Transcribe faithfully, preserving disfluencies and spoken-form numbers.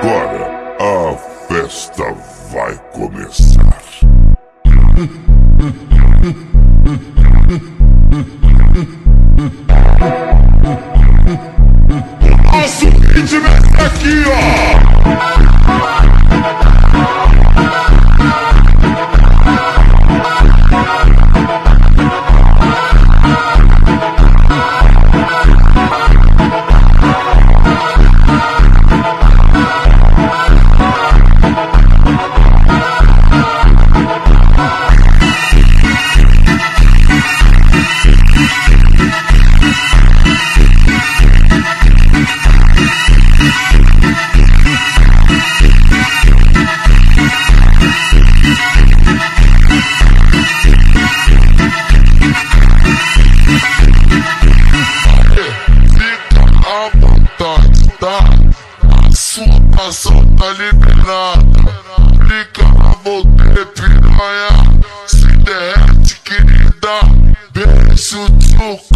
Agora a festa vai começar. Nosso ritmo é aqui, ó. A sua tá liberada, clica na volta, piranha, se derrete, querida, beijo, tchuca.